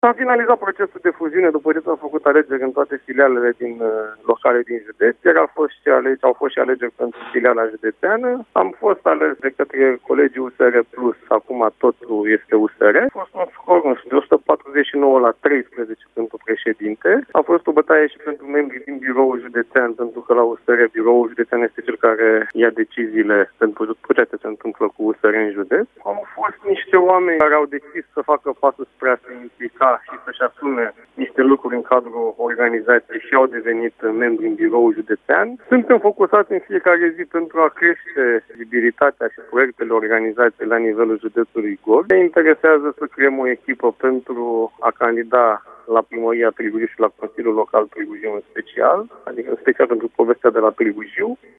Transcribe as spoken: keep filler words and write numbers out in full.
S-a finalizat procesul de fuziune după ce s-au făcut alegeri în toate filialele din uh, locale din județ, iar au fost și alegeri, au fost și alegeri pentru filiala județeană. Am fost ales de către colegii U S R plus, acum totul este U S R. A fost un scor de o sută patruzeci și nouă la treisprezece pentru președinte. A fost o bătaie și pentru membrii din biroul județean, pentru că la U S R biroul județean este cel care ia deciziile pentru tot ceea ce se întâmplă cu U S R în județ. Au fost niște oameni care au decis să facă pasul spre a se implica și să-și asume niște lucruri în cadrul organizației și au devenit membri în biroul județean. Suntem focusați în fiecare zi pentru a crește vizibilitatea și proiectele organizației la nivelul județului Gorj. Ne interesează să creăm o echipă pentru a candida la primăria Târgu Jiu și la Consiliul Local Târgu Jiu în special, adică în special pentru povestea de la Târgu Jiu.